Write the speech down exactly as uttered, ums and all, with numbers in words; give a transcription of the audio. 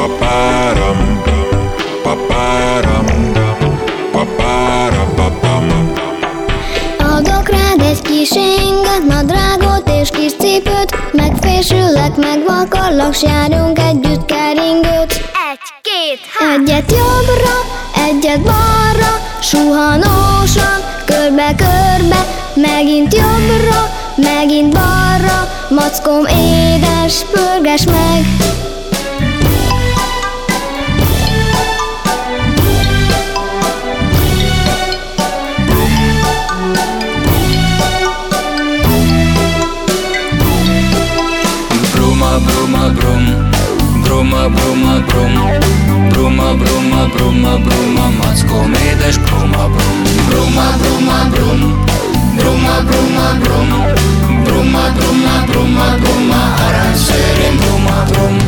Papáram, papáram, papára, papam. Adok rád egy kis inget, nadrágot és kis cipőt, megfésüllek, megvakarlak, s járjunk együtt keringőt. Egy, két, há! Egyet jobbra, egyet balra, suhanósan, körbe-körbe, megint jobbra, megint balra, mackóm édes, pörges meg. Bruma, bruma, brum, bruma, bruma, brum, bruma, bruma, bruma, bruma, mackóm édes, bruma, brum, bruma, bruma, brum, bruma, bruma, brum, bruma, bruma, bruma, bruma, aranyszőrén, bruma, brum.